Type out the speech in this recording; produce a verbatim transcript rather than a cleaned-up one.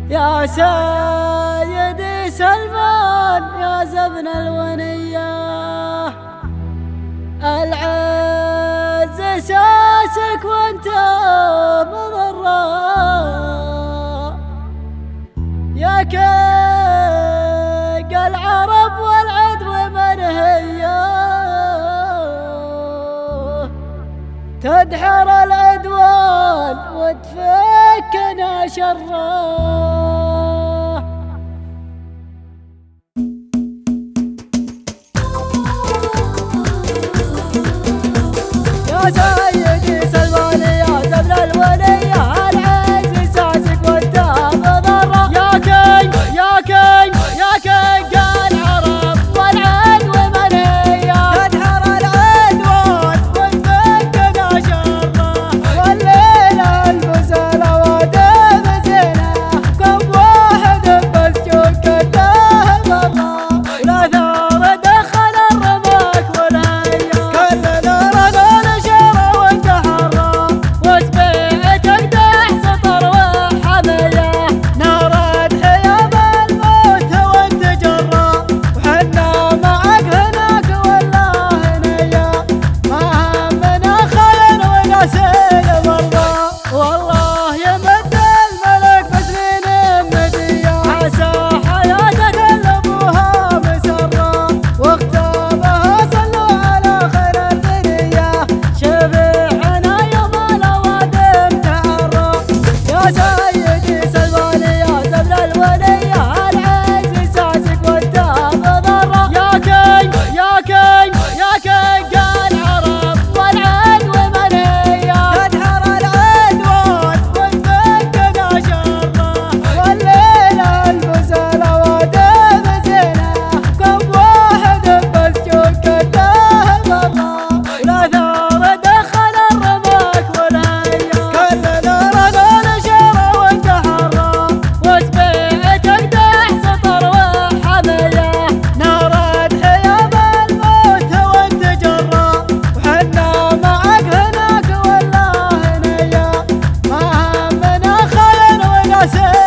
يا سيدي سلمان يا زبن الونية، العز ساسك وانت مضرة، يا كيق العرب والعدو من هي، تدحر العدوان وتفكنا شره. يا سيدي سلمان يا زبن الولية، العز ساسك وانت مضرة، يا كيق يا كيق يا كيق العرب والعدو من هي، تدحر العدوان وتفكنا شره، والليل البسلة ودم زينة، كم واحد بس جوكته مرة، ولا ثار دخل الرماك والهيا، كلنا رنا نشره وانتحره، وسبيعتك دح سطر وحميه، نار الحيا بالموت وانت جره، وحنا معك هناك والله هنيا، ما همنا خير ونسيل مرضى، والله يمد الملك بسنين مدية، عسى حياتك لابوها مسرة، واختامها صلوا على خير البرية، شفيعنا يوم الأوادم تعرى. يا سيدي سلمان يا زبن الولية، العز ساسك وانت مضرة، يا كيق يا كيق يا كيق العرب والعدو من هي، تدحر العدوان وتفكنا شره، والليل البسلة ودم زينة، كم واحد بس جوكته مرة، ولا ثار دخل الرماك والهيا، كلنا رنا نشره وانتحره، وسبيعتك دح سطر وحميه، نار الحيا بالموت وانت جره، وحنا معك هناك والله هنيا، ما همنا خير ونسيل